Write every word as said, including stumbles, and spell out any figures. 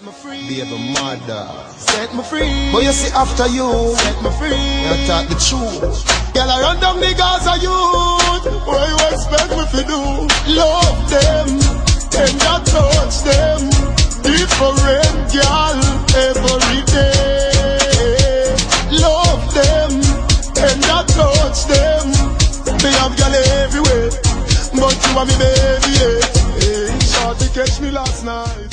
me free. Be a mother. Set me free. But you see after you, set me free. You talk the truth. Girl, I run down the Gaza youth. What you expect me to do? Love them, tender touch them. Different girl every day. Love them, tender touch them. Me have girl everywhere, but you are me baby. Yeah. Hey, shorty catch me last night.